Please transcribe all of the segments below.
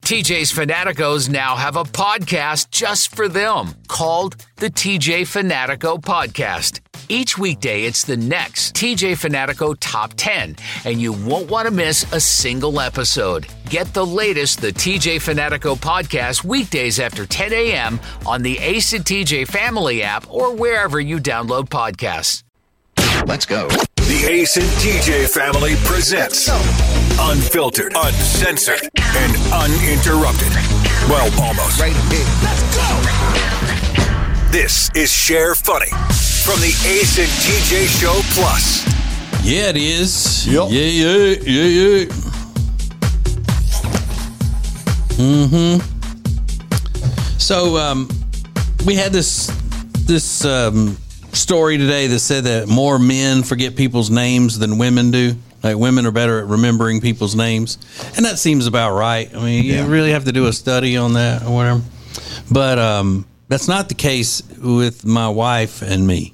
TJ's Fanaticos now have a podcast just for them called the TJ Fanatico Podcast. Each weekday, it's the next TJ Fanatico Top 10, and you won't want to miss a single episode. Get the latest, the TJ Fanatico Podcast, weekdays after 10 a.m. on the Ace and TJ Family app or wherever you download podcasts. Let's go. The Ace and TJ Family presents Unfiltered, Uncensored, and Uninterrupted. Well, almost. Right here. Let's go. This is Share Funny from the Ace and TJ Show Plus. Yeah, it is. Yep. Yeah. So, we had this story today that said that more men forget people's names than women do. Like, women are better at remembering people's names. And that seems about right. I mean, you really have to do a study on that or whatever. But that's not the case with my wife and me.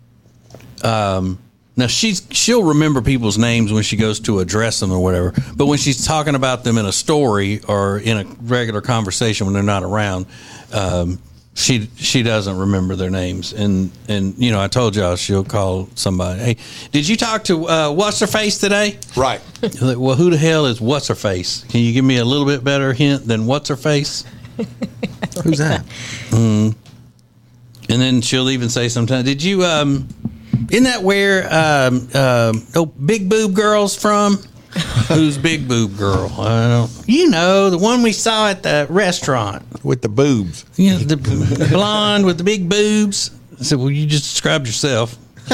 Now, she'll remember people's names when she goes to address them or whatever. But when she's talking about them in a story or in a regular conversation when they're not around, she doesn't remember their names. And you know, I told y'all she'll call somebody. Hey, did you talk to what's her face today? Right. Like, well, who the hell is what's her face? Can you give me a little bit better hint than what's her face? Who's that? And then she'll even say sometimes, did you isn't that where Big Boob Girl's from? Who's Big Boob Girl? I don't. You know, the one we saw at the restaurant With the boobs. You know, the blonde with the big boobs. I said, well, you just described yourself.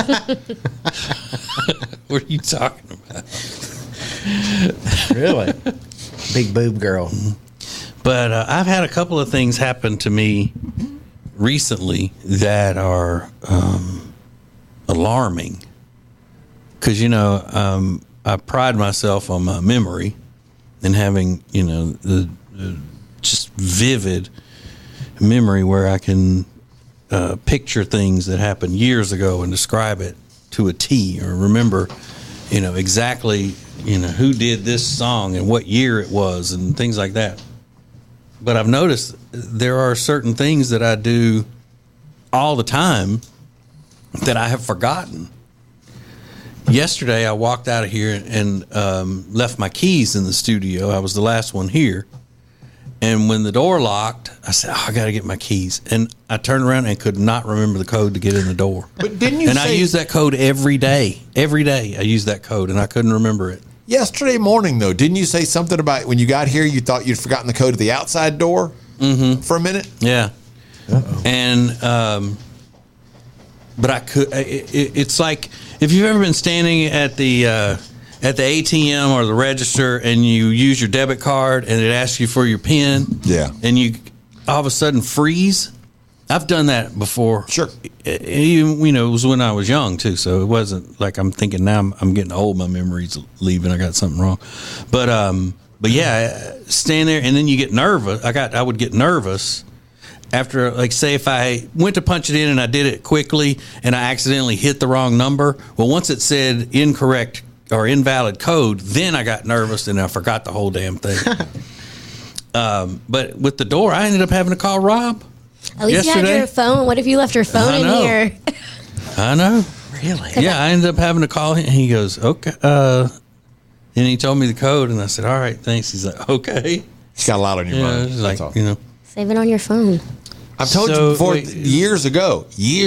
What are you talking about? Really? Big boob girl. But I've had a couple of things happen to me recently that are alarming. Because, you know, I pride myself on my memory and having, you know, the just vivid memory where I can picture things that happened years ago and describe it to a T, or remember, you know, exactly, you know, who did this song and what year it was and things like that. But I've noticed there are certain things that I do all the time that I have forgotten. Yesterday, I walked out of here and left my keys in the studio. I was the last one here. And when the door locked, I said, I got to get my keys. And I turned around and could not remember the code to get in the door. But didn't you And I use that code every day. Every day I use that code, and I couldn't remember it. yesterday morning, though, didn't you say something about when you got here, you thought you'd forgotten the code to the outside door for a minute? Yeah. Uh-oh. And, but I could, it's like, if you've ever been standing at the ATM or the register and you use your debit card and it asks you for your PIN. Yeah. And you all of a sudden freeze. I've done that before. Sure. You know, it was when I was young too, so it wasn't like I'm thinking now I'm getting old, my memory's leaving, I got something wrong. But yeah, stand there and then you get nervous. I would get nervous after, like, say if I went to punch it in and I did it quickly and I accidentally hit the wrong number. Well, once it said incorrect or invalid code, then I got nervous and I forgot the whole damn thing. But with the door, I ended up having to call Rob. At least yesterday. you had your phone. What if you left your phone in here? I know. Really? Yeah, I ended up having to call him. He goes, okay. And he told me the code, and I said, all right, thanks. He's like, okay. He's got a lot on your mind. It's That's like, all. you know. Save it on your phone. I've told you before, years ago,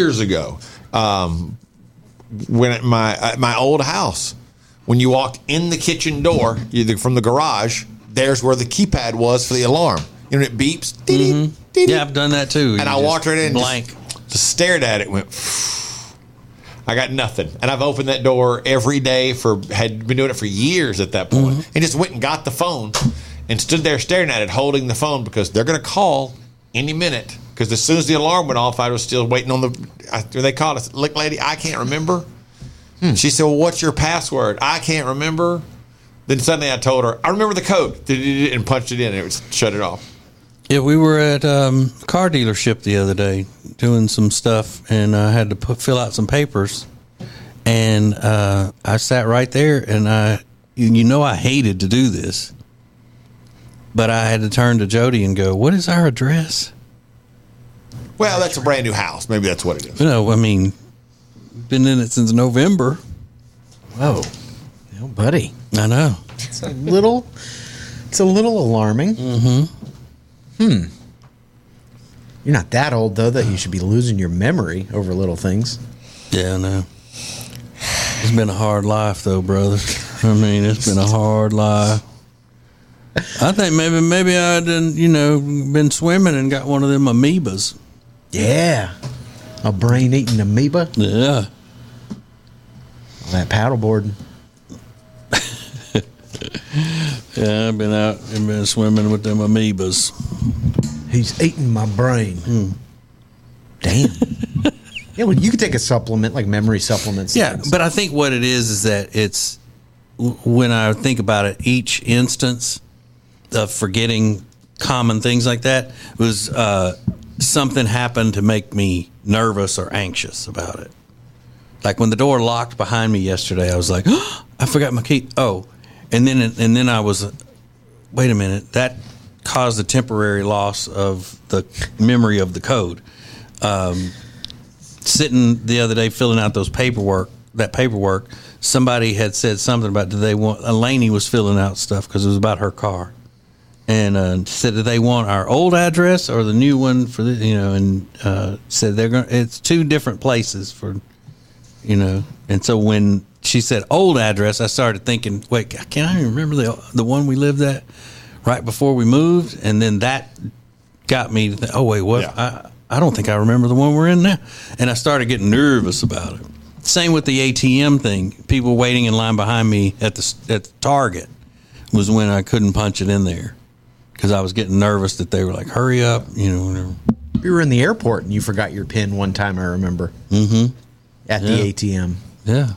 when at my old house, when you walked in the kitchen door, either from the garage, there's where the keypad was for the alarm. You know, it beeps. Mm-hmm. Yeah, I've done that too. And I walked right in, blank, just stared at it, went. I got nothing, and I've opened that door every day had been doing it for years at that point, and just went and got the phone and stood there staring at it, holding the phone because they're going to call any minute. Because as soon as the alarm went off, I was still waiting on they called us. Look, lady, I can't remember. She said, well, what's your password? I can't remember. Then suddenly I told her, I remember the code, and punched it in, and it shut it off. Yeah, we were at a car dealership the other day doing some stuff, and I had to fill out some papers. And I sat right there, and I hated to do this. But I had to turn to Jody and go, "What is our address?" Well, that's a brand new house. Maybe that's what it is. No, I mean, been in it since November. Whoa. Oh, buddy. I know. It's a little alarming. Mm-hmm. You're not that old, though, that you should be losing your memory over little things. Yeah, I know. It's been a hard life, though, brother. I mean, it's been a hard life. I think maybe I done, been swimming and got one of them amoebas. Yeah. A brain-eating amoeba. Yeah. That paddleboard. Yeah, I've been out and been swimming with them amoebas. He's eating my brain. Damn. Yeah, well, you could take a supplement, like memory supplements. Yeah, but I think what it is that it's, when I think about it, each instance of forgetting common things like that was something happened to make me nervous or anxious about it. Like when the door locked behind me yesterday, I was like, oh, I forgot my key. Oh, and then I was, wait a minute, that caused a temporary loss of the memory of the code. Sitting the other day filling out that paperwork, somebody had said something about Lainey was filling out stuff because it was about her car. And said, do they want our old address or the new one for the, and said it's two different places for, and so when she said old address, I started thinking, wait, can I remember the one we lived at right before we moved? And then that got me to think, oh wait, what? Yeah. I don't think I remember the one we're in now. And I started getting nervous about it. Same with the ATM thing. People waiting in line behind me at the Target was when I couldn't punch it in there because I was getting nervous that they were like, hurry up, whatever. You were in the airport and you forgot your PIN one time, I remember. Mm-hmm. At the ATM. Yeah.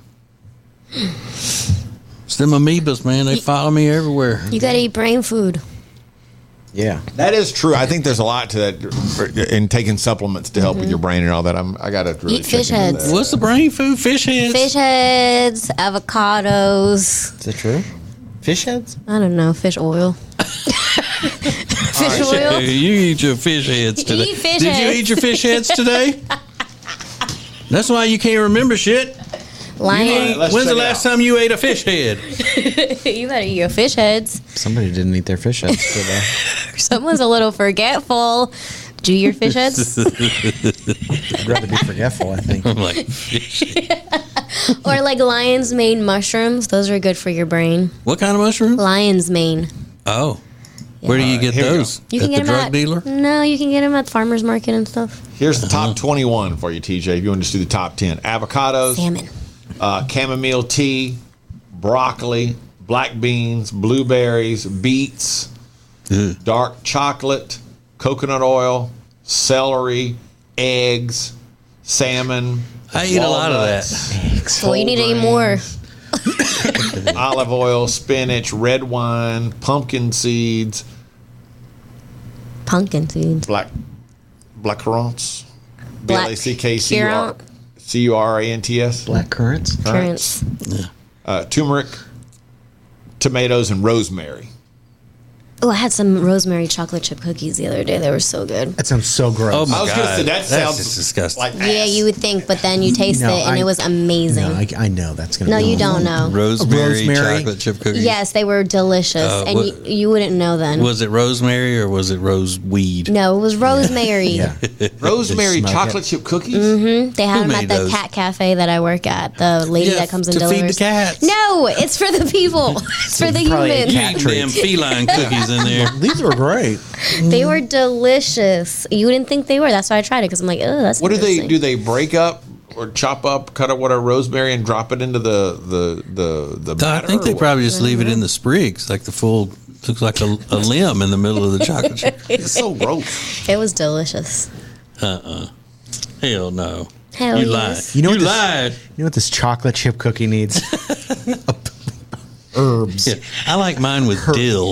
It's them amoebas, man. They follow me everywhere. You got to eat brain food. Yeah. That is true. I think there's a lot to that in taking supplements to help with your brain and all that. I got to really eat fish heads. That. What's the brain food? Fish heads? Fish heads, avocados. Is that true? Fish heads? I don't know. Fish oil. Fish oil? You eat your fish heads today. Eat fish Did you heads. eat your fish heads today? That's why you can't remember shit. Lion. Let's When's the check it last out. time you ate a fish head? You better eat your fish heads. Somebody didn't eat their fish heads today. Someone's a little forgetful. Do your fish heads? I'd rather be forgetful, I think. I'm like, fish head. Or like lion's mane mushrooms. Those are good for your brain. What kind of mushroom? Lion's mane. Oh. Where do you get here we go. those? You can At get the them drug at dealer? No, you can get them at farmers market and stuff. Here's the top 21 for you, TJ. If you want to just do the top 10. Avocados. Salmon. Chamomile tea, broccoli, black beans, blueberries, beets, dark chocolate, coconut oil, celery, eggs, salmon. I eat a lot of walnuts, that. Well, you need to eat more. olive oil, spinach, red wine, pumpkin seeds, Pumpkin seeds. blackcurrants, Black BLACKCURANTS, Black currants? Currants. turmeric, tomatoes, and rosemary. Oh, I had some rosemary chocolate chip cookies the other day. They were so good. That sounds so gross. Oh, my I was going to God. say, that That's sounds just disgusting. like Yeah, ass. you would think, but then you taste No, it and it was amazing. No, I know that's going to No, be you don't know. Rosemary Rosemary? chocolate chip cookies. Yes, they were delicious, and what- you wouldn't know then. Was it rosemary or was it roseweed? No, it was rosemary. Yeah. rosemary Smoke chocolate chip cookies? They have Who them at made the those? cat cafe that I work at. The lady that comes and to delivers. feed the cats. No, it's for the people. It's for the Probably a humans. You cat eat treat. damn feline cookies in there. These were great. They were delicious. You wouldn't think they were. That's why I tried it because I'm like, oh, that's. What do they interesting. do? They break up or chop up, cut up whatever rosemary and drop it into the I batter? think they or what? probably just leave it in the sprigs, like the full, looks like a limb in the middle of the chocolate chip. It's so gross. It was delicious. Hell no. Hell you yes. lied. You know You what this- lied. You know what this chocolate chip cookie needs? Herbs. Yeah, I like mine with dill.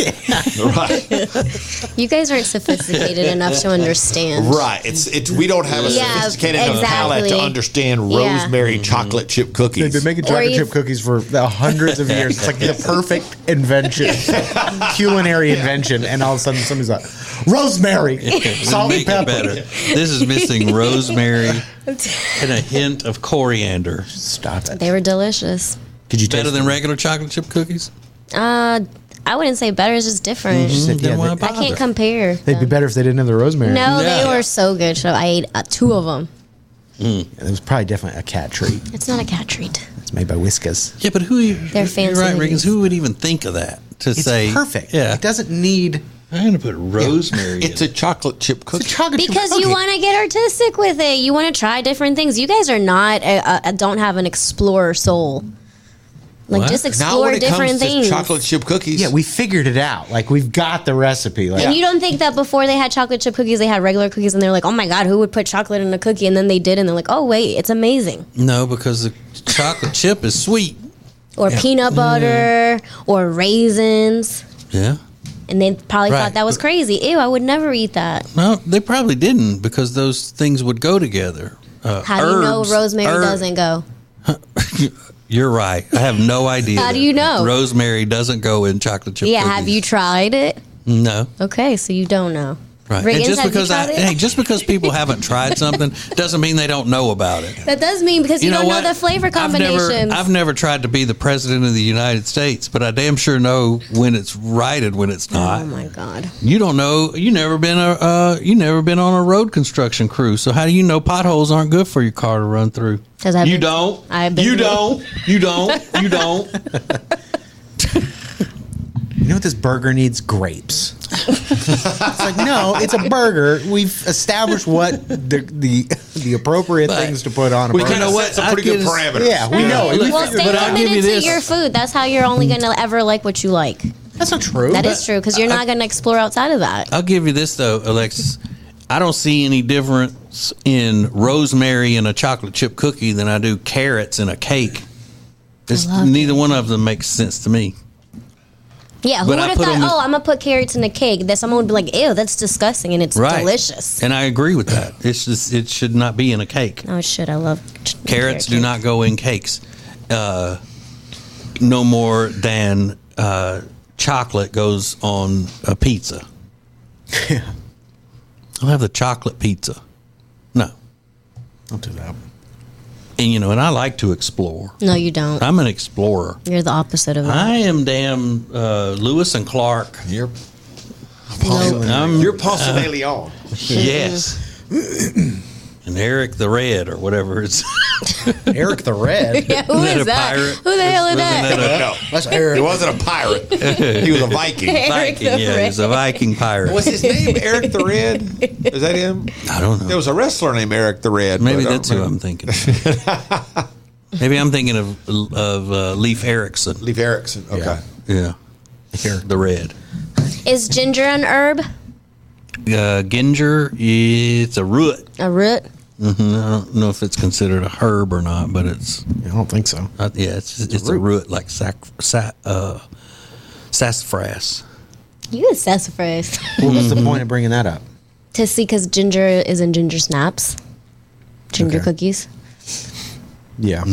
Right. You guys aren't sophisticated enough to understand. Right. It's we don't have a sophisticated enough palate to understand rosemary chocolate chip cookies. They've been making chocolate chip cookies for hundreds of years. It's like the perfect invention, culinary invention, and all of a sudden somebody's like, rosemary, salt and Make it pepper. better. This is missing rosemary and a hint of coriander. Stop it. They were delicious. Could you Better taste than them? regular chocolate chip cookies? I wouldn't say better, it's just different. Said, Then yeah, why I bother? can't compare. they'd be better if they didn't have the rosemary. No, Yeah. they were so good. So I ate 2 of them. It was probably definitely a cat treat. It's not a cat treat. It's made by Whiskas. Yeah, but who? They're you're fancy right, ladies. Riggins. Who would even think of that to It's say perfect. Yeah, It doesn't need. I'm going to put rosemary. It's in a chocolate chip cookie. It's a chocolate chip Because you cookie. want to get artistic with it. You want to try different things. You guys are not, don't have an explorer soul. Like, What? just Now explore when it different comes things. to chocolate chip cookies, Yeah, we figured it out. Like we've got the recipe. Like And you don't think that before they had chocolate chip cookies, they had regular cookies, and they're like, oh my God, who would put chocolate in a cookie? And then they did, and they're like, oh, wait, it's amazing. No, because the chocolate chip is sweet. Or peanut butter, or raisins. Yeah. And they probably Right. thought that was crazy. Ew, I would never eat that. No, they probably didn't because those things would go together. How do you know rosemary doesn't go? You're right. I have no idea. How do you know? Rosemary doesn't go in chocolate chip Yeah, cookies. have you tried it? No. Okay, so you don't know. Right. Riggins, And just have you because tried it? hey, just because people haven't tried something doesn't mean they don't know about it. That does mean because you, don't know the flavor combinations. I've never tried to be the president of the United States, but I damn sure know when it's right and when it's not. Oh my God. You don't know. You never been on a road construction crew. So how do you know potholes aren't good for your car to run through? 'Cause I've You been- don't. I've been You through- don't. You don't. You don't. You know what this burger needs? Grapes. It's like, no, it's a burger. We've established what the appropriate But things to put on a we burger. kind of what? set some I pretty good get is- parameters. Yeah, we know. Look, We Well, figured stay but I'll give you limited to this. your food. That's how you're only going to ever like what you like. That's not true. That is true because you're not going to explore outside of that. I'll give you this though, Alexis. I don't see any difference in rosemary in a chocolate chip cookie than I do carrots in a cake. Neither one of them makes sense to me. Yeah, who But would I have put thought, 'em in- oh, I'm going to put carrots in a cake? That someone would be like, ew, that's disgusting, and it's Right. delicious. And I agree with that. It's just it should not be in a cake. Oh, shit, I love Carrots do carrot not go in cakes. No more than chocolate goes on a pizza. I'll have the chocolate pizza. No. Don't do that. And and I like to explore. cake. No, you don't. I'm an explorer. You're the opposite of that. I am damn Lewis and Clark. You're I'm Ponce de Leon. yes. And Eric the Red or whatever it's. Eric the Red. Yeah, who Isn't that is a that? pirate? Who the hell is Wasn't that? No, That's Eric. he wasn't a pirate. He was a Viking. Eric Viking, the yeah, he's a Red. Viking pirate. What's his name? Eric the Red? Is that him? I don't know. There was a wrestler named Eric the Red. Maybe but I that's don't who remember. I'm thinking. Maybe I'm thinking of Leif Erikson. Leif Erikson. Okay. Yeah, the Red. Is ginger an herb? Ginger, it's a root. A root? I don't know if it's considered a herb or not, but it's I don't think so. yeah, it's a root like sassafras. You is sassafras. Well, what's the point of bringing that up? To see, because ginger is in ginger snaps, ginger Okay. cookies. Yeah.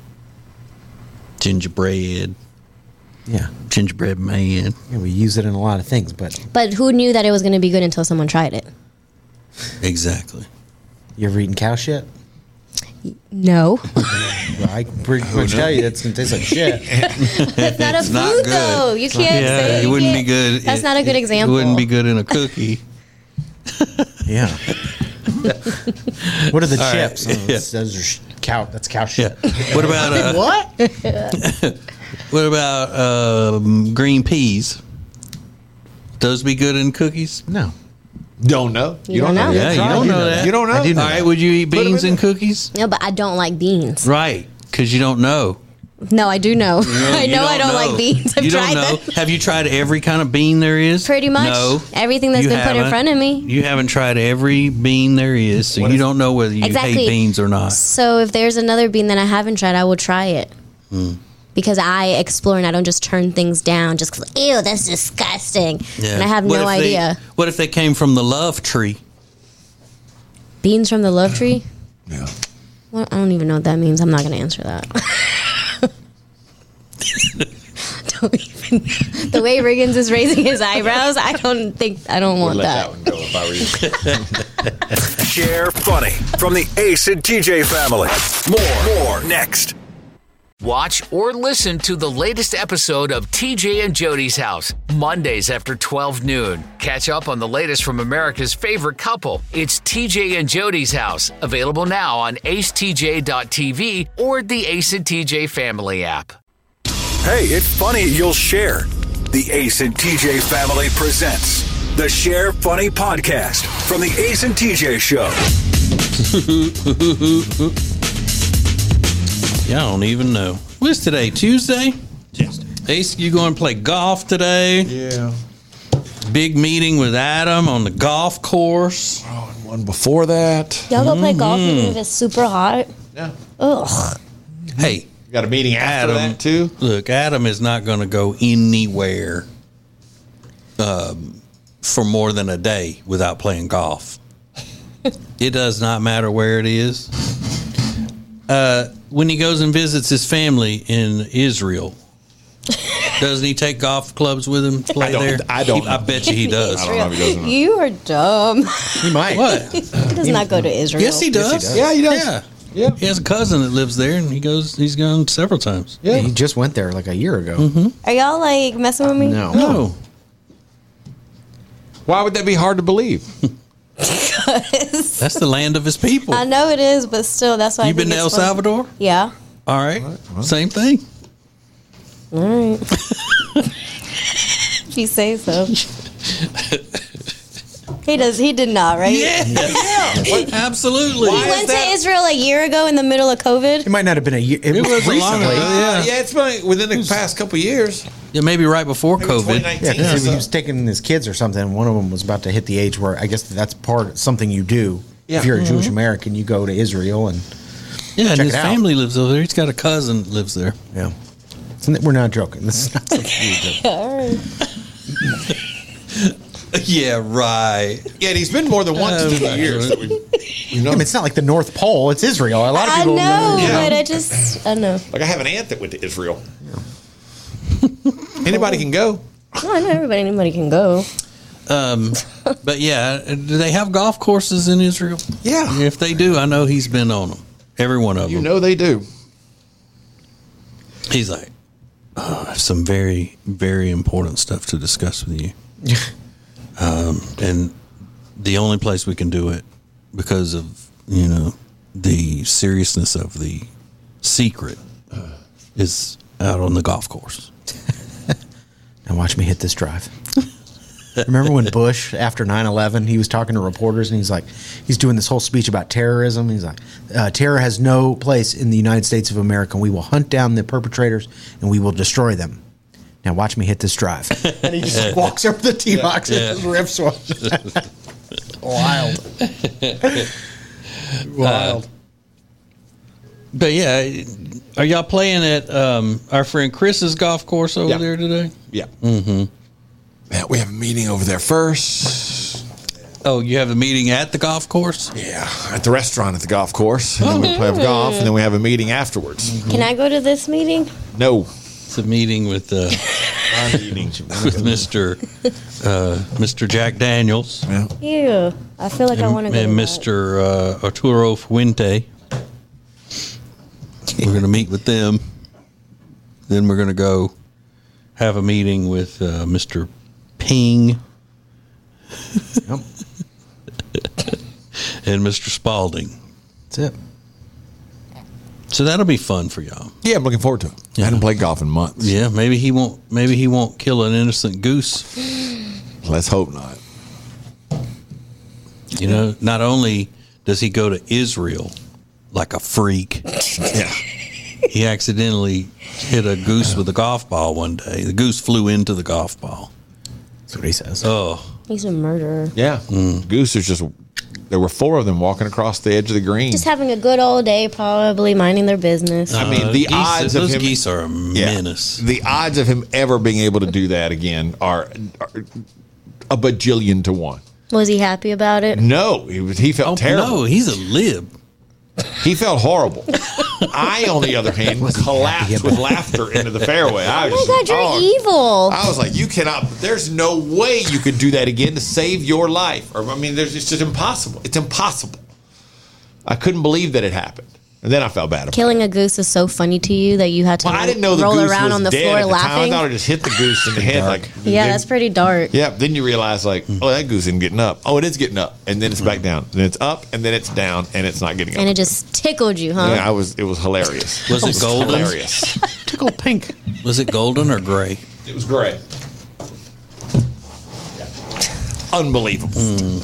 Gingerbread, Yeah. gingerbread man. Yeah, we use it in a lot of things, but But who knew that it was going to be good until someone tried it? Exactly. you ever eaten cow shit? No. Well, I can pretty much tell you that's going to taste like shit. That's not a It's food, not good. though. You can't Yeah, say it you wouldn't be can't- good. That's not a good It example. wouldn't be good in a cookie. Yeah. What are the All right. chips? Oh, Yeah. those are cow. That's cow Yeah. shit. What about What? what about green peas? Those be good in cookies? No. Don't know. You don't know? Yeah, you don't know that. You don't know? I do know All right, that. would you eat Put 'em beans in in there. cookies? No, but I don't like beans. Right, because you don't know. No, I do know. I You know I don't like beans. I've you tried don't know. them. Have you tried every kind of bean there is? Pretty much. No. Everything that's You been put in haven't. front of me. You haven't tried every bean there is, so you don't know whether you Exactly. hate beans or not. So if there's another bean that I haven't tried, I will try it. because I explore and I don't just turn things down just because, ew, that's disgusting. Yeah. And I have no idea. What if they came from the love tree? Beans from the love tree? Yeah. Well, I don't even know what that means. I'm not going to answer that. Don't even. The way Riggins is raising his eyebrows, I don't want that. Let that one go if I were you. Share Funny from the Ace and TJ family. More next. Watch or listen to the latest episode of TJ and Jody's House, Mondays after 12 noon. Catch up on the latest from America's favorite couple. It's TJ and Jody's House, available now on acetj.tv or the Ace and TJ family app. Hey, it's funny you'll share. The Ace and TJ family presents the Share Funny podcast from the Ace and TJ show. Yeah, I don't even know. What's today? Tuesday? Tuesday. Ace, you going to play golf today? Yeah. Big meeting with Adam on the golf course. Oh, and one before that. Y'all go play golf even if it's super hot? Yeah. Ugh. Hey, Got a meeting after Adam, that, too. look, Adam is not going to go anywhere for more than a day without playing golf. It does not matter where it is. When he goes and visits his family in Israel, doesn't he take golf clubs with him to play there? I don't I bet you he does. I don't know if he does or not. You are dumb. He might. What? He does not go to Israel. Yes, he does. does. Yeah, he does. Yeah. Yeah. He has a cousin that lives there, and he's gone several times. Yeah. He just went there like a year ago. Mm-hmm. Are y'all like messing with me? No. No. Why would that be hard to believe? That's the land of his people. I know it is, but still, that's why You been to El Salvador? Yeah. All right. Same thing. All right. If you say so. He did not, right? Yeah. Absolutely. He went to Israel a year ago in the middle of COVID. It might not have been a year. It It was a long recently. ago. Yeah. Yeah, it's been within the past couple of years. Yeah, maybe right before Maybe COVID. 2019 Yeah, or because so. he was taking his kids or something. One of them was about to hit the age where I guess that's something you do. Yeah. If you're a Jewish American, you go to Israel and Yeah, and Check his it out. family lives over there. He's got a cousin that lives there. yeah. We're not joking. This is not something we do. All right. Yeah, right. Yeah, and he's been more than once in 2 years. That we know. I mean, it's not like the North Pole. It's Israel. A lot of I people know, Yeah. but I know. Like I have an aunt that went to Israel. Anybody can go. Well, I know anybody can go. But yeah, do they have golf courses in Israel? Yeah. If they do, I know he's been on them. Every one of You them. know they do. He's like, oh, I have some very, very important stuff to discuss with you. And the only place we can do it because of, the seriousness of the secret is out on the golf course. Now watch me hit this drive. Remember when Bush, after 9/11, he was talking to reporters and he's doing this whole speech about terrorism. He's like, terror has no place in the United States of America. We will hunt down the perpetrators and we will destroy them. Now watch me hit this drive. And he just walks over the tee box and just rips one. Wild. Wild. But yeah, are y'all playing at our friend Chris's golf course over Yeah. there today? Yeah. Mm-hmm. Yeah, we have a meeting over there first. Oh, you have a meeting at the golf course? Yeah, at the restaurant at the golf course. And then we play golf, and then we have a meeting afterwards. Can I go to this meeting? No. It's a meeting with Mr. Jack Daniels Yeah. Ew. I feel like I want to go. and to that. Mr. Arturo Fuente. We're going to meet with them. Then we're going to go have a meeting with Mr. Ping Yep. and Mr. Spalding. That's it. So that'll be fun for y'all. Yeah, I'm looking forward to it. I hadn't played golf in months. Yeah, maybe he won't kill an innocent goose. Let's hope not. Not only does he go to Israel like a freak, Yeah. he accidentally hit a goose with a golf ball one day. The goose flew into the golf ball. That's what he says. Oh, He's a murderer. Yeah. Goose is just there were 4 of them walking across the edge of the green. Just having a good old day, probably minding their business. I mean, the odds of those him, geese are a menace. the odds of him ever being able to do that again are a bajillion to 1. Was he happy about it? No, he felt terrible. No, he's a lib. He felt horrible. I, on the other hand, collapsed with laughter into the fairway. I Oh was my God, you're evil. I was like, you cannot. There's no way you could do that again to save your life. Or I mean, it's just impossible. It's impossible. I couldn't believe that it happened, and then I felt bad about it. Killing a goose is so funny to you that you had to Well, I didn't know the roll goose around was on the dead floor at the time. laughing. I thought I just hit the goose in the head. Like, Yeah, that's pretty dark. Yeah, then you realize, like, oh, that goose isn't getting up. Oh, it is getting up, and then it's back down. Then it's up, and then it's down, and it's not getting up. And it just tickled you, huh? Yeah, it was hilarious. Was it golden? Hilarious. Tickle pink. Was it golden or gray? It was great. Unbelievable.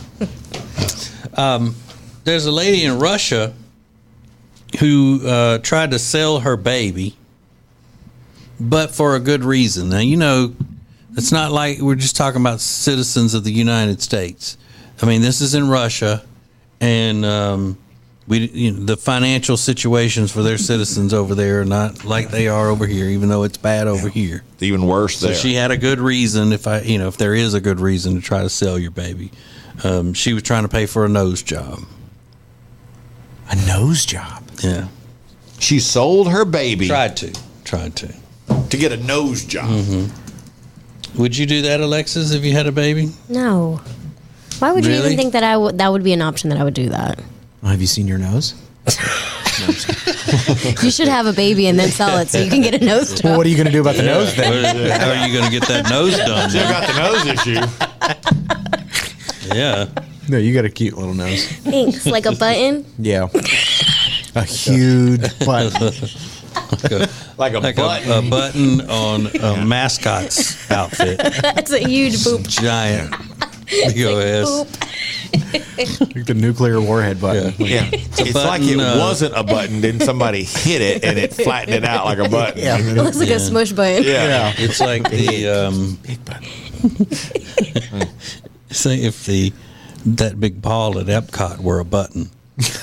There's a lady in Russia who tried to sell her baby, but for a good reason. Now, you know, it's not like we're just talking about citizens of the United States. I mean, this is in Russia, and the financial situations for their citizens over there are not like they are over here, even though it's bad over here. It's even worse So there. she had a good reason, if there is a good reason to try to sell your baby. She was trying to pay for a nose job. A nose job. Yeah. She sold her baby Tried to. to get a nose job. Would you do that, Alexis, if you had a baby? No. Why would you Really? even think that that would be an option that I would do that? Well, have you seen your nose? You should have a baby and then sell it so you can get a nose job. Well, what are you going to do about the nose then? How are you going to get that nose done? Still got the nose issue. Yeah. No, you got a cute little nose. Thanks. Like a button? Yeah. A huge button. Like a button. A button on a mascot's outfit. That's a huge boop. Giant. Big OS. Like the nuclear warhead button. Yeah. It's like button, it wasn't a button, then somebody hit it and it flattened it out like a button. Yeah. It looks like a smush button. Yeah. It's like the Big button. say if that big ball at Epcot were a button.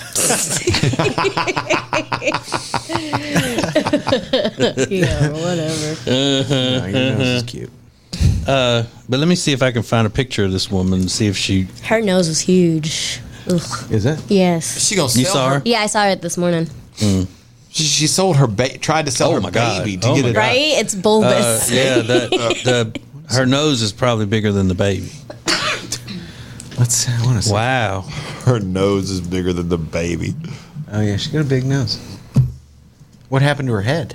Yeah, whatever. No, your nose is cute. But let me see if I can find a picture of this woman and see if she. Her nose was huge. Ugh. Is it? Yes. She gonna sell You saw her? Yeah, I saw it this morning. She sold her tried to sell Oh her my God. baby to Oh get my it God. Right? It's bulbous. Her nose is probably bigger than the baby. I want to see. Wow. Her nose is bigger than the baby. Oh, yeah, she's got a big nose. What happened to her head?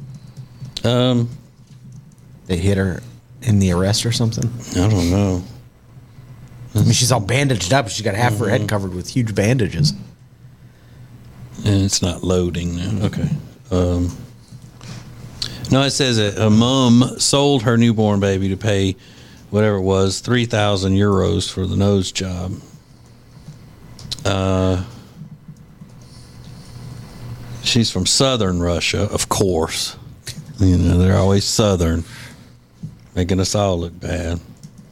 They hit her in the arrest or something? I don't know. I mean, she's all bandaged up. She's got half her head covered with huge bandages. And it's not loading now. Okay. No, it says a mom sold her newborn baby to pay whatever it was, 3,000 euros for the nose job. She's from southern Russia, of course. You know, they're always southern, making us all look bad.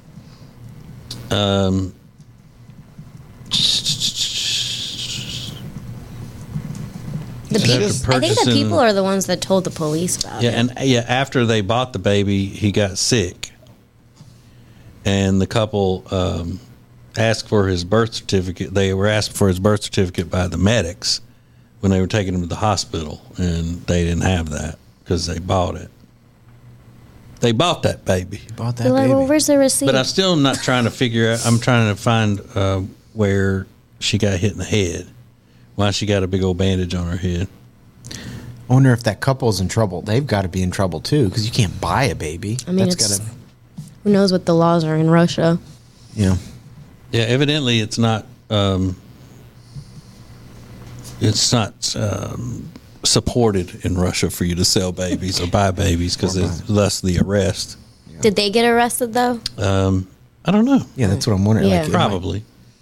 The After people, I think the purchasing- people are the ones that told the police about Yeah, it. and after they bought the baby, he got sick, and the couple asked for his birth certificate. They were asked for his birth certificate by the medics when they were taking him to the hospital, and they didn't have that because they bought it. They bought that baby, Bought that They're like, baby. well, where's the receipt? but I'm still not trying to figure out. I'm trying to find where she got hit in the head. Why she got a big old bandage on her head. I wonder if that couple's in trouble. They've got to be in trouble, too, because you can't buy a baby. I mean, That's it's, gotta, who knows what the laws are in Russia? you know. Yeah, evidently it's not supported in Russia for you to sell babies or buy babies because it's thus the arrest. Did they get arrested, though? I don't know. Yeah, that's what I'm wondering. Yeah. Like, it might- Probably.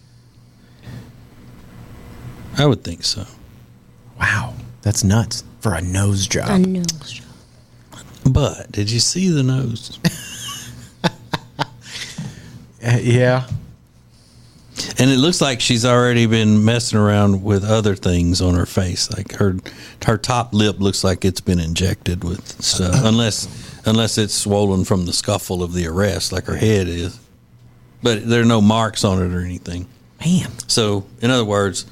I would think so. Wow, that's nuts for a nose job. I know. But did you see the nose? Yeah. And it looks like she's already been messing around with other things on her face. Like her top lip looks like it's been injected with stuff, unless it's swollen from the scuffle of the arrest, like her head is. But there are no marks on it or anything. Man. So, in other words,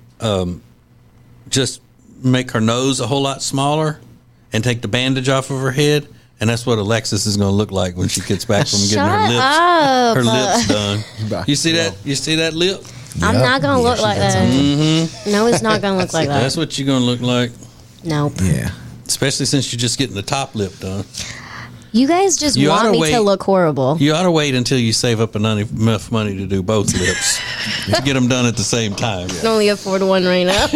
just make her nose a whole lot smaller and take the bandage off of her head, and that's what Alexis is going to look like when she gets back from getting her lips done. You see that? You see that lip? I'm not going to look like that. Mm-hmm. No, it's not going to look like that. That's what you're going to look like. Nope. Yeah. Especially since you're just getting the top lip done. You guys just want me to look horrible. You ought to wait until you save up enough money to do both lips to get them done at the same time. I can only afford one right now.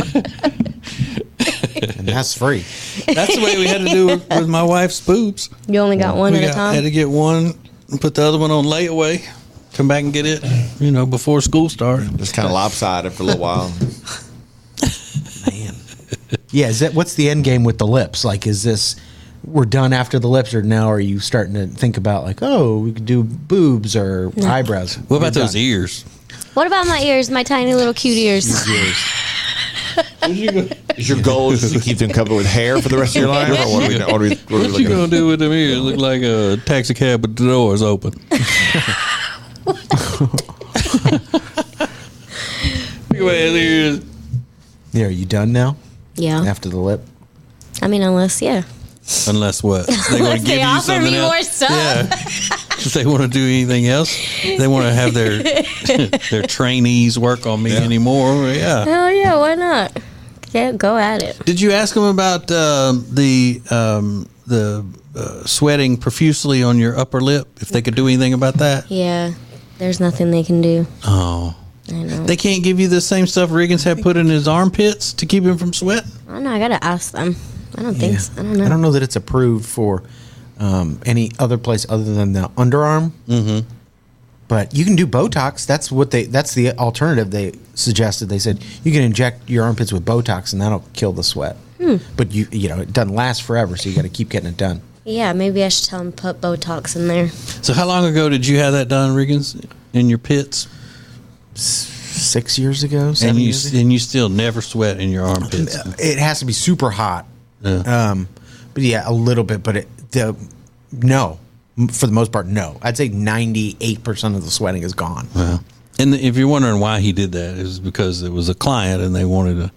And that's free. That's the way we had to do it with my wife's boobs. You only got one at a time? Had to get one and put the other one on layaway. Come back and get it, before school started. Just kind of lopsided for a little while. Man. Yeah, what's the end game with the lips? Like, is this, we're done after the lips, or now are you starting to think about, like, we could do boobs or eyebrows? What about those ears? What about my ears, my tiny little cute ears? Is your goal just to keep them covered with hair for the rest of your life? Or what are we What you going to do with them ears? Look like a taxi cab with the doors open. Look at my ears. Yeah, are you done now? Yeah. After the lip? I mean, unless what? They're going to give they you offer something me else. more stuff. Yeah. If they want to do anything else, they want to have their trainees work on me anymore. Yeah. Hell yeah, why not? Yeah, go at it. Did you ask them about the sweating profusely on your upper lip? If they could do anything about that? Yeah, there's nothing they can do. Oh. I know. They can't give you the same stuff Riggins had put in his armpits to keep him from sweating? I don't know. I got to ask them. I don't think so. I don't know. I don't know that it's approved for any other place other than the underarm. Mm-hmm. But you can do Botox. That's the alternative they suggested. They said you can inject your armpits with Botox and that'll kill the sweat. But it doesn't last forever, so you got to keep getting it done. Yeah, maybe I should tell them to put Botox in there. So how long ago did you have that done, Riggins, in your pits? 6 years ago, 7 years ago. And you still never sweat in your armpits? It has to be super hot. Yeah. But yeah, a little bit. But no. For the most part, no. I'd say 98% of the sweating is gone. Well, and if you're wondering why he did that, it was because it was a client and he wanted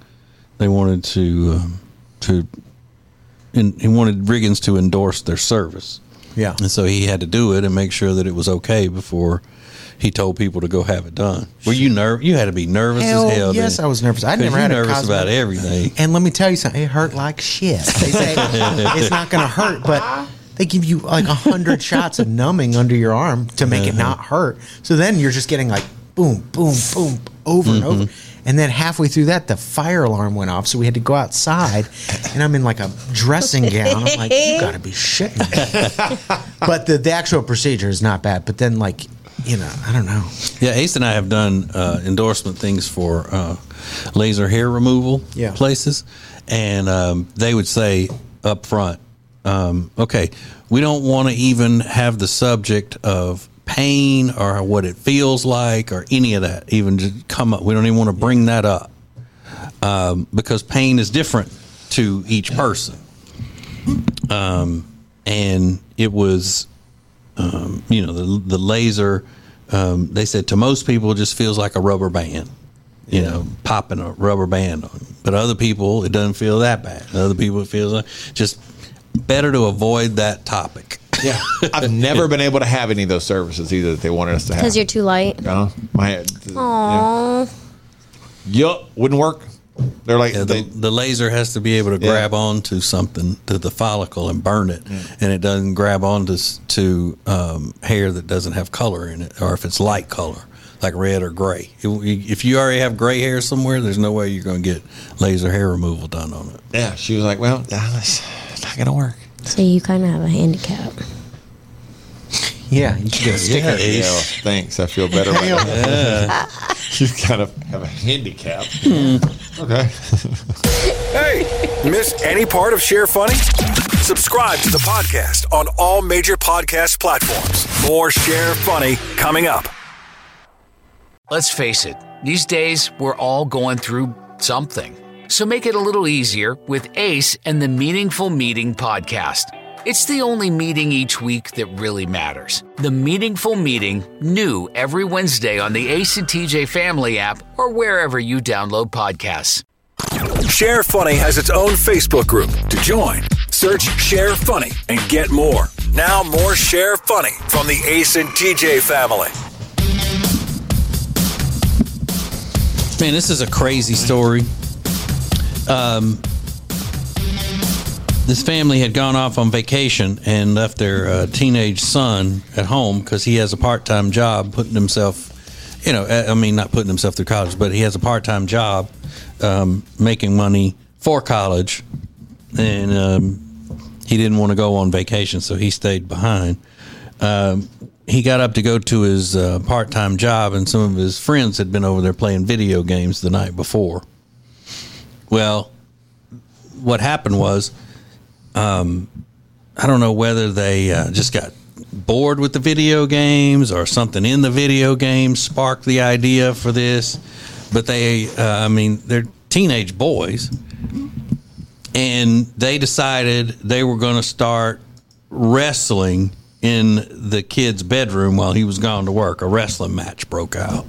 Riggins to endorse their service. Yeah. And so he had to do it and make sure that it was okay before he told people to go have it done. Were you nervous? You had to be nervous as hell. Yes, I was nervous. I never had a nervous about everything. And let me tell you something. It hurt like shit. They say it's not going to hurt, but they give you like 100 shots of numbing under your arm to make it not hurt. So then you're just getting like boom, boom, boom, over and over. And then halfway through that, the fire alarm went off, so we had to go outside. And I'm in like a dressing gown. I'm like, you got to be shitting me. But the actual procedure is not bad. But then, like, I don't know. Yeah, Ace and I have done endorsement things for laser hair removal places. And they would say up front, okay, we don't want to even have the subject of pain or what it feels like or any of that even just come up. We don't even want to bring that up because pain is different to each person. And it was, the laser, they said to most people it just feels like a rubber band, popping a rubber band on. But other people, it doesn't feel that bad. Other people, it feels like just better to avoid that topic. Yeah, I've never been able to have any of those services either that they wanted us to have. Because you're too light. My head. Aww. Yup, wouldn't work. They're like the laser has to be able to grab onto something, to the follicle, and burn it, and it doesn't grab onto hair that doesn't have color in it, or if it's light color, like red or gray. If you already have gray hair somewhere, there's no way you're going to get laser hair removal done on it. Yeah, she was like, "Well, it's not going to work." So you kind of have a handicap. Yeah, you should get a sticker. Yeah, thanks. I feel better about that. You kind of have a handicap. Okay. Hey, miss any part of Share Funny? Subscribe to the podcast on all major podcast platforms. More Share Funny coming up. Let's face it, these days we're all going through something. So make it a little easier with Ace and the Meaningful Meeting podcast. It's the only meeting each week that really matters. The Meaningful Meeting, new every Wednesday on the Ace and TJ Family app or wherever you download podcasts. Share Funny has its own Facebook group. To join, search Share Funny and get more. Now more Share Funny from the Ace and TJ family. Man, this is a crazy story. This family had gone off on vacation and left their teenage son at home because he has a part-time job putting himself, not putting himself through college, but he has a part-time job making money for college. And he didn't want to go on vacation, so he stayed behind. He got up to go to his part-time job, and some of his friends had been over there playing video games the night before. Well, what happened was, I don't know whether they just got bored with the video games or something in the video games sparked the idea for this, but they're teenage boys, and they decided they were going to start wrestling in the kid's bedroom while he was gone to work. A wrestling match broke out,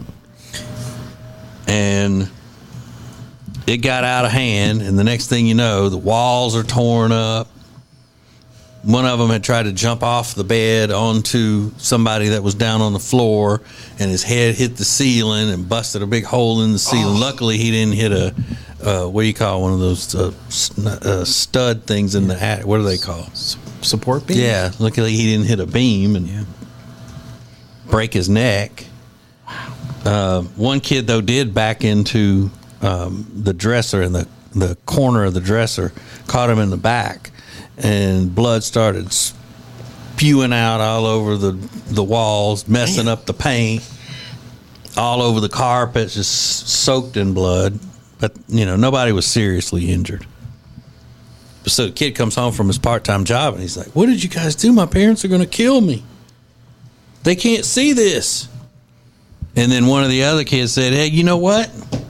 and it got out of hand, and the next thing you know, the walls are torn up. One of them had tried to jump off the bed onto somebody that was down on the floor, and his head hit the ceiling and busted a big hole in the ceiling. Luckily, he didn't hit what do you call one of those stud things in the attic? What do they call? Support beam? Yeah, luckily he didn't hit a beam and break his neck. One kid, though, did back into the dresser, and the corner of the dresser caught him in the back, and blood started spewing out all over the walls, messing up the paint, all over the carpet, just soaked in blood. But, nobody was seriously injured. So the kid comes home from his part-time job, and he's like, "What did you guys do? My parents are going to kill me. They can't see this." And then one of the other kids said, "Hey, you know what?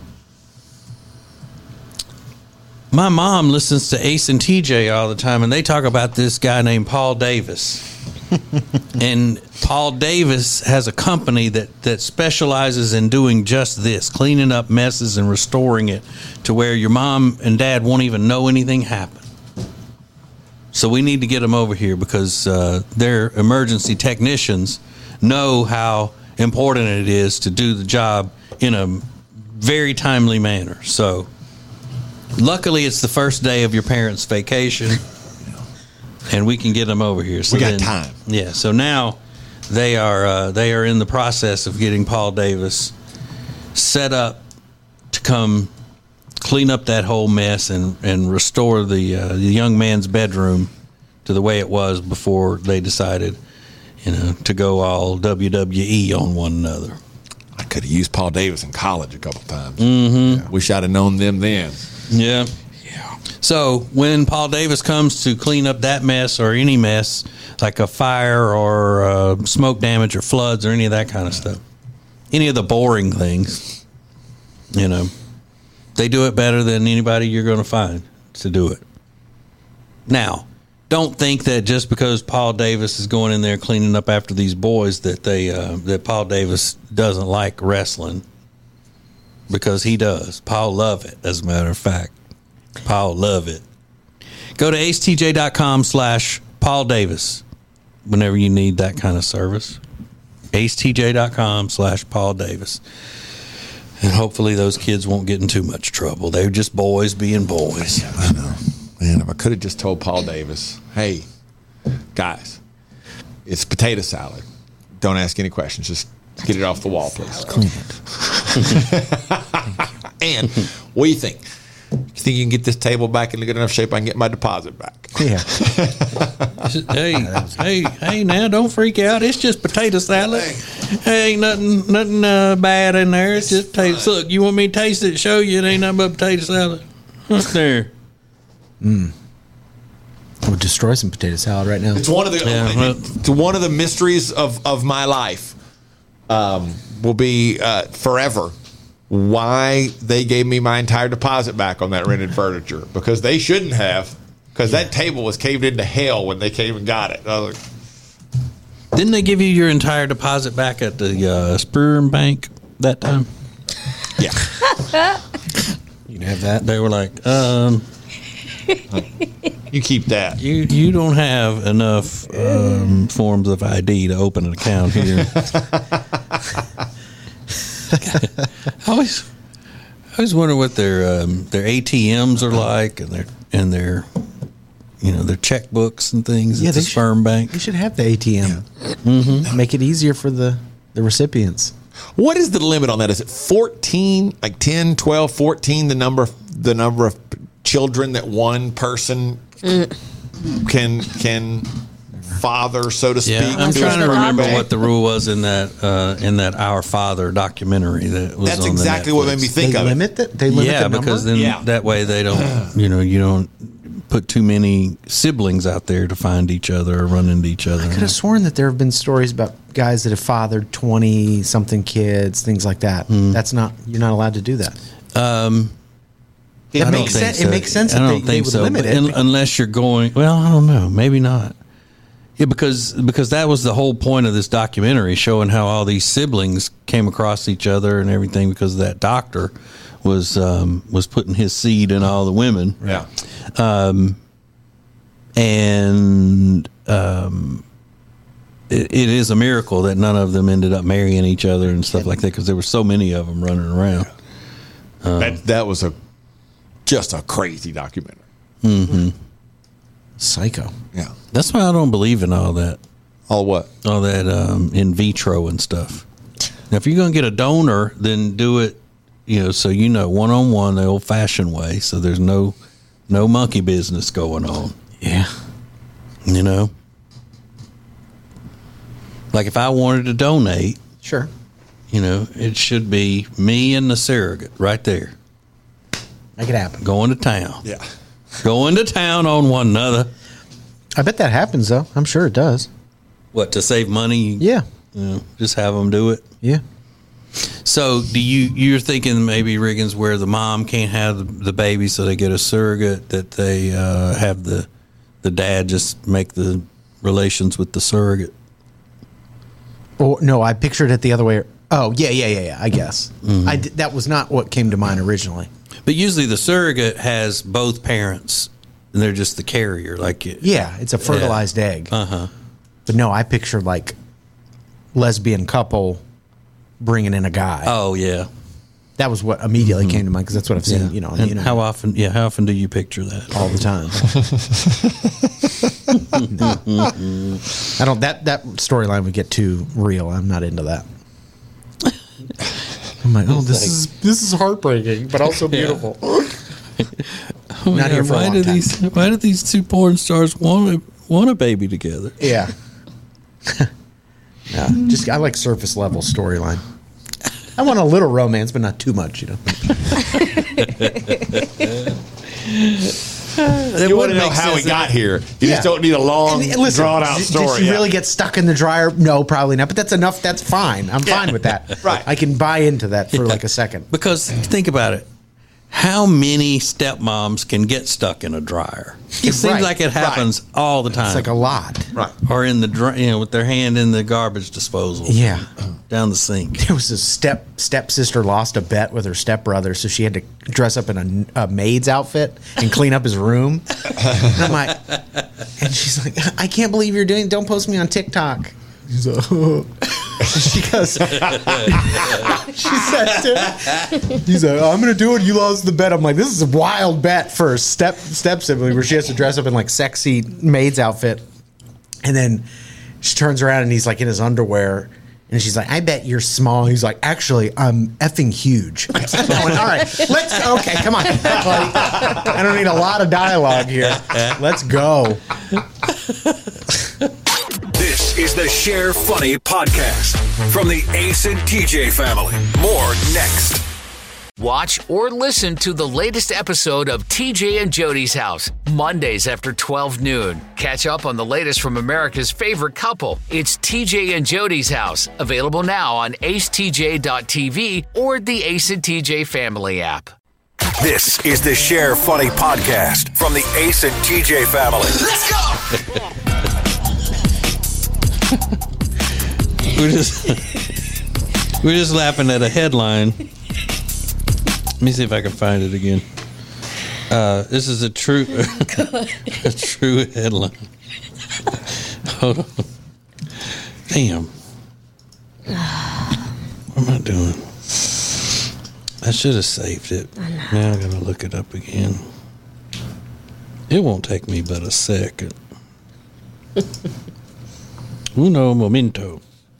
My mom listens to Ace and TJ all the time, and they talk about this guy named Paul Davis." And Paul Davis has a company that specializes in doing just this, cleaning up messes and restoring it to where your mom and dad won't even know anything happened. So we need to get them over here because their emergency technicians know how important it is to do the job in a very timely manner. So luckily it's the first day of your parents' vacation, and we can get them over here. So we got time. Yeah, so now they are in the process of getting Paul Davis set up to come clean up that whole mess and restore the young man's bedroom to the way it was before they decided, to go all WWE on one another. I could have used Paul Davis in college a couple times. Mm-hmm. Yeah, wish I'd have known them then. Yeah. So when Paul Davis comes to clean up that mess or any mess, like a fire or smoke damage or floods or any of that kind of stuff, any of the boring things, they do it better than anybody you're going to find to do it. Now, don't think that just because Paul Davis is going in there cleaning up after these boys that Paul Davis doesn't like wrestling, because he does. Paul love it, as a matter of fact. Paul love it. Go to acetj.com/Paul Davis whenever you need that kind of service. acetj.com/Paul Davis. And hopefully those kids won't get in too much trouble. They're just boys being boys. I know. Man, if I could have just told Paul Davis, "Hey, guys, it's potato salad. Don't ask any questions. Just get it off the wall, please. Clean it." And what do you think? You think you can get this table back in good enough shape I can get my deposit back? Yeah. Hey, now don't freak out. It's just potato salad. Ain't nothing bad in there. It's just potatoes. Look, you want me to taste it? Show you it ain't nothing but potato salad. What's there? I would destroy some potato salad right now. It's one of the it's one of the mysteries of my life. will be forever why they gave me my entire deposit back on that rented furniture, because they shouldn't have, because that table was caved into hell when they came and got it. I was like, Didn't they give you your entire deposit back at the Sperm Bank that time? yeah. You can have that. They were like, You keep that. you don't have enough forms of ID to open an account here. I always wonder what their ATMs are like, and their their checkbooks and things at the Sperm Bank. You should have the ATM. Mm-hmm. Make it easier for the recipients. What is the limit on that? Is it 14, like 10, 12, 14, the number of children that one person can father, so to speak? Yeah, I'm trying to remember what the rule was in that Our Father documentary that was. That's on exactly the what made me think They of limit it. it. They limit the number? because then that way they don't you don't put too many siblings out there to find each other or run into each other. I could have sworn that there have been stories about guys that have fathered 20 something kids, things like that. That's not, you're not allowed to do that. It makes sense. It makes sense that they would limit it unless you're going. Well, I don't know. Maybe not. Yeah, because that was the whole point of this documentary, showing how all these siblings came across each other and everything, because that doctor was putting his seed in all the women. Yeah. It is a miracle that none of them ended up marrying each other and stuff like that, because there were so many of them running around. That was just a crazy documentary. Mm-hmm. Psycho. Yeah. That's why I don't believe in all that. All what? All that in vitro and stuff. Now, if you're going to get a donor, then do it, one-on-one, the old-fashioned way, so there's no monkey business going on. Yeah. Like if I wanted to donate, Sure. it should be me and the surrogate right there. Make it happen. Going to town. Yeah. Going to town on one another. I bet that happens, though. I'm sure it does. What, to save money? Yeah. Just have them do it? Yeah. So you're thinking maybe, Riggins, where the mom can't have the baby, so they get a surrogate, that they have the dad just make the relations with the surrogate? Oh, no, I pictured it the other way. Oh, yeah, I guess. Mm-hmm. That was not what came to mind originally. But usually the surrogate has both parents, and they're just the carrier. Yeah, it's a fertilized egg. Uh-huh. But no, I pictured like lesbian couple bringing in a guy. Oh, yeah. That was what immediately came to mind, because that's what I've seen, on the And internet. how often do you picture that? All the time. I don't. That storyline would get too real. I'm not into that. I'm like, this is heartbreaking, but also beautiful. Not here for a long time. Why do these two porn stars want a baby together? Yeah. Yeah. I like surface level storyline. I want a little romance, but not too much, You want to know how we got here. You just don't need a long, drawn-out story. Did she really get stuck in the dryer? No, probably not. But that's enough. That's fine. I'm fine with that. Right. I can buy into that for like a second. Because think about it. How many stepmoms can get stuck in a dryer? It seems like it happens all the time. It's like a lot. Right. Or in the with their hand in the garbage disposal. Yeah. Down the sink. There was a stepsister lost a bet with her stepbrother, so she had to dress up in a maid's outfit and clean up his room. And I'm like, and she's like, I can't believe you're doing. Don't post me on TikTok. He's like, she goes, she says to him, he's like, I'm gonna do it. You lost the bet. I'm like, this is a wild bet for a step sibling where she has to dress up in like sexy maid's outfit, and then she turns around and he's like in his underwear. And she's like, I bet you're small. He's like, actually, I'm effing huge. I went, all right, okay, come on. I don't need a lot of dialogue here. Let's go. This is the Share Funny podcast from the Ace and TJ family. More next. Watch or listen to the latest episode of TJ and Jody's House, Mondays after 12 noon. Catch up on the latest from America's favorite couple. It's TJ and Jody's House, available now on acetj.tv or the Ace and TJ family app. This is the Share Funny podcast from the Ace and TJ family. Let's go! We're just laughing at a headline. Let me see if I can find it again. This is a true headline. Hold on. Damn. What am I doing? I should have saved it. Now I gotta look it up again. It won't take me but a second. Uno momento.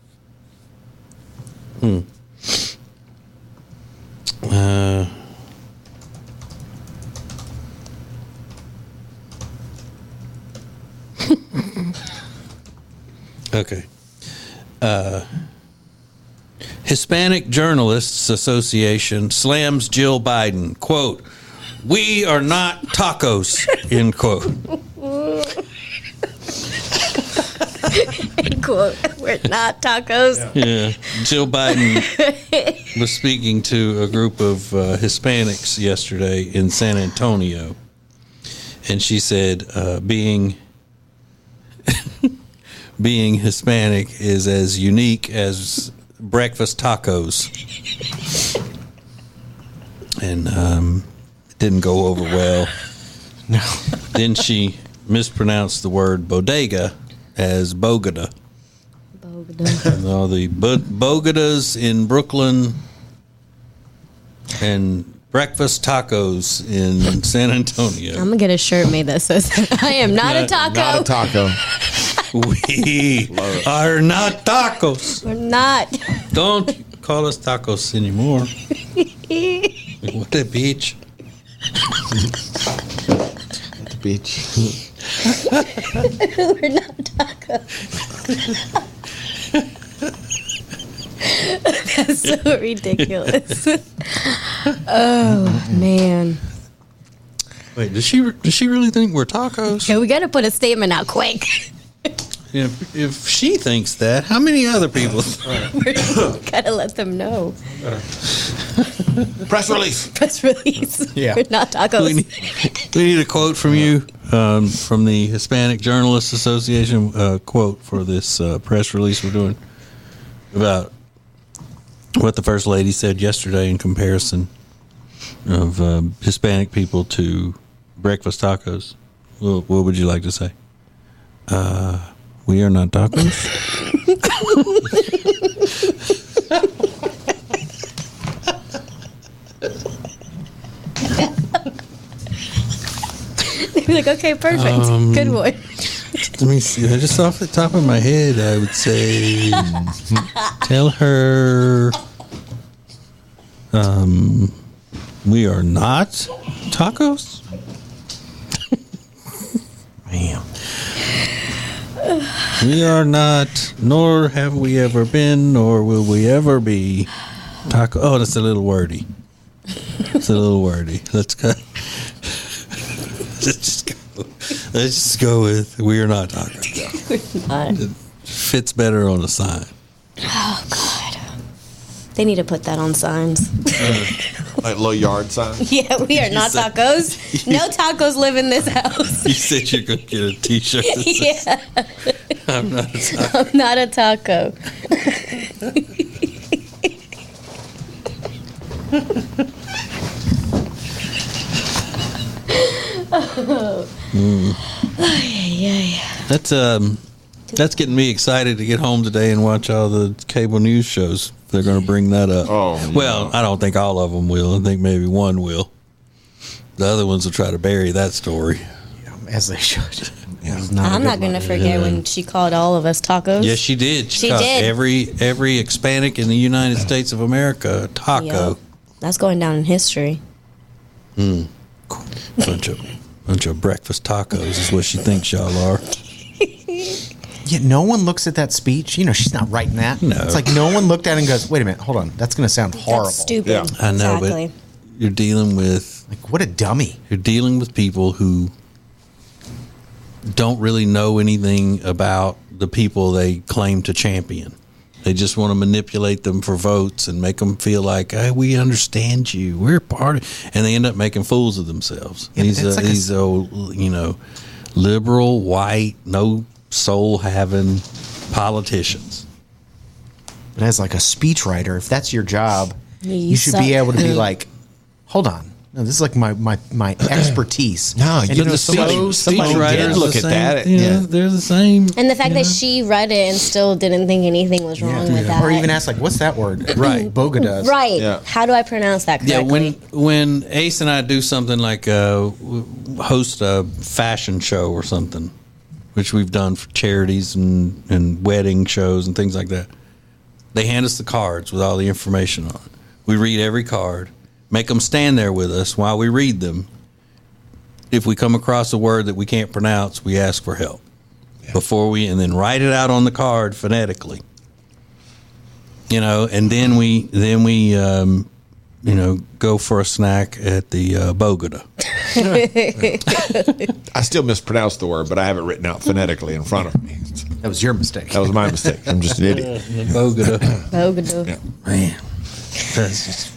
Okay. Hispanic Journalists Association slams Jill Biden. Quote, "We are not tacos," end quote. Quote, "We're not tacos." Yeah. Jill Biden was speaking to a group of Hispanics yesterday in San Antonio. And she said, being Hispanic is as unique as breakfast tacos. And it didn't go over well. No. Then she mispronounced the word bodega as Bogota. And all the Bogotas in Brooklyn and breakfast tacos in San Antonio. I'm gonna get a shirt made that says, "I am not a taco." Not a taco. We are not tacos. We're not. Don't call us tacos anymore. What a beach. At the beach. We're not tacos. That's so ridiculous. Oh man. Wait, does she really think we're tacos? Okay, we gotta put a statement out quick. If she thinks that, how many other people? We gotta let them know. Press release. Press release. Yeah. We're not tacos. We need a quote from you, from the Hispanic Journalists Association. Quote for this press release we're doing about what the First Lady said yesterday in comparison of Hispanic people to breakfast tacos. What would you like to say? We are not tacos. They'd be like, okay, perfect. Good one. Let me see. Just off the top of my head, I would say, tell her, we are not tacos. Man. We are not, nor have we ever been, nor will we ever be taco. Oh, that's a little wordy. It's a little wordy. Let's go. Let's just go with we are not tacos. We're not. It fits better on a sign. Oh God. They need to put that on signs. Like low yard sign. Yeah, we are not tacos. No tacos live in this house. You said you're going to get a T-shirt that says, Yeah. I'm not a taco. I'm not a taco. That's getting me excited to get home today and watch all the cable news shows. They're going to bring that up. Oh, yeah. Well, I don't think all of them will. I think maybe one will. The other ones will try to bury that story. As they should. I'm not going to forget when she called all of us tacos. Yes, she did. She called did. Every Hispanic in the United States of America a taco. Yep. That's going down in history. Bunch of breakfast tacos is what she thinks y'all are. Yeah, no one looks at that speech. You know, she's not writing that. No. It's like no one looked at it and goes, wait a minute, hold on. That's going to sound horrible. That's stupid. Yeah. I know, exactly. you're dealing with Like, what a dummy. people who don't really know anything about the people they claim to champion. They just want to manipulate them for votes and make them feel like, hey, we understand you. We're part of, and they end up making fools of themselves. Yeah, These old, liberal, white, no soul having politicians. But as like a speechwriter, if that's your job, You you should suck. be able to be like, hold on. No, this is like my expertise. No, And you know, it's so somebody stupid. did Speechwriters look the at same, that. Yeah, they're the same. And the fact that she read it and still didn't think anything was wrong with that. Or even ask like, what's that word? Right. Boga does. Right. Yeah. How do I pronounce that Yeah, correctly? when Ace and I do something like host a fashion show or something, which we've done for charities and wedding shows and things like that, they hand us the cards with all the information on it. We read every card, make them stand there with us while we read them. If we come across a word that we can't pronounce, we ask for help and then write it out on the card phonetically. And then we go for a snack at the Bogota. I still mispronounced the word, but I have it written out phonetically in front of me. That was your mistake. That was my mistake. I'm just an idiot. Bogota. Bogota. Yeah. Man, that's just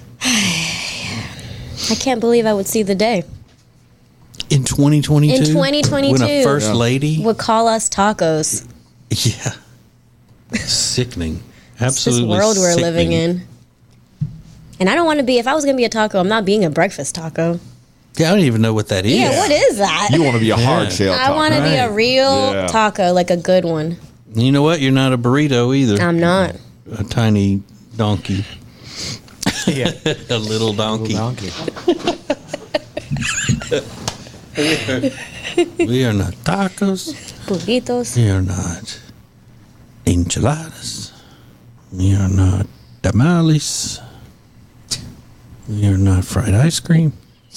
I can't believe I would see the day. in 2022. In 2022. when a first lady, Would call us tacos. yeah, sickening. It's Absolutely, this world we're living sickening. in. And I don't want to be, if I was going to be a taco, I'm not being a breakfast taco. Yeah, I don't even know what that is. Yeah, what is that? You want to be a hard shell I taco. want to be a Right. real Yeah. taco, like a good one. You know what? You're not a burrito either. I'm not. A tiny donkey, Yeah. a little donkey. Donkey. We are not tacos. Burritos. We are not enchiladas. We are not tamales. We are not fried ice cream.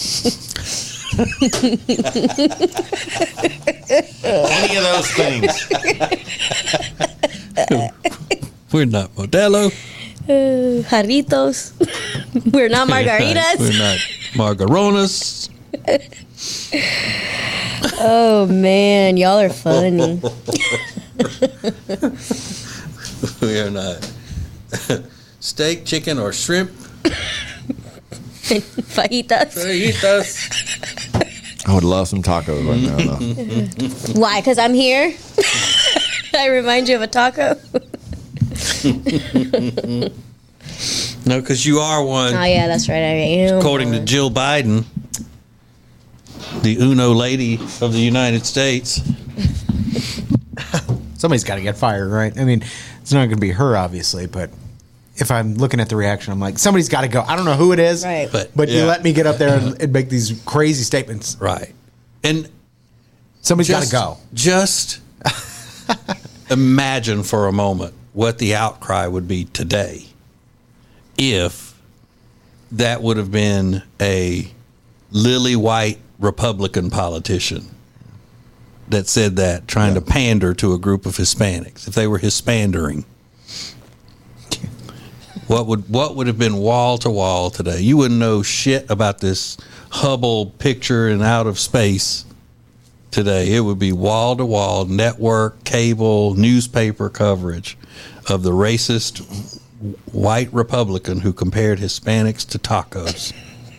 Any of those things. We're not Modelo. Jarritos. We're not margaritas. We're not margaronas. Oh, man. Y'all are funny. We are not steak, chicken, or shrimp. Fajitas. Fajitas. I would love some tacos right now, though. Why? Because I'm here? I remind you of a taco? No, because you are one. Oh, yeah, that's right. I am. According to Jill Biden, the UNO lady of the United States. Somebody's got to get fired, right? I mean, it's not going to be her, obviously, but if I'm looking at the reaction, I'm like, somebody's got to go. I don't know who it is, Right. but you Yeah. let me get up there and make these crazy statements. Right. And Somebody's got to go. Just imagine for a moment what the outcry would be today if that would have been a lily white Republican politician that said that, trying to pander to a group of Hispanics. If they were Hispandering, what would have been wall to wall today? You wouldn't know shit about this Hubble picture and out of space today. It would be wall to wall network, cable, newspaper coverage of the racist white Republican who compared Hispanics to tacos.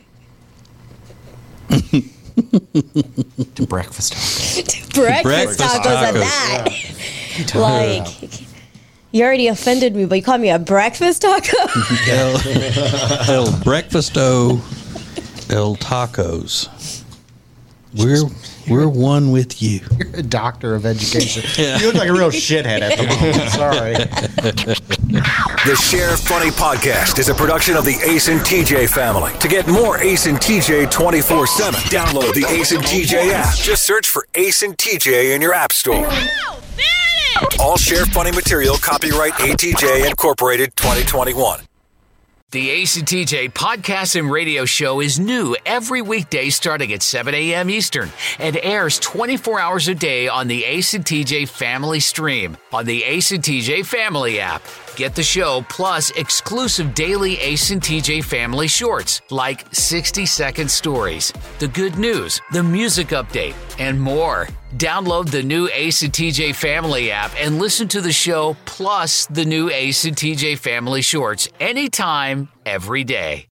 To breakfast tacos. Breakfast tacos at that. Like, you already offended me, but you called me a breakfast taco? El breakfasto, el tacos. We're one with you. You're a doctor of education. You look like a real shithead at the moment. Sorry. The Share Funny Podcast is a production of the Ace and TJ family. To get more Ace and TJ 24/7, download the Ace and TJ app. Just search for Ace and TJ in your app store. All Share Funny material copyright ATJ Incorporated 2021. The Ace and TJ podcast and radio show is new every weekday starting at 7 a.m. Eastern and airs 24 hours a day on the Ace and TJ family stream on the Ace and TJ family app. Get the show plus exclusive daily Ace and TJ family shorts like 60-second stories, the good news, the music update, and more. Download the new Ace and TJ family app and listen to the show plus the new Ace and TJ family shorts anytime, every day.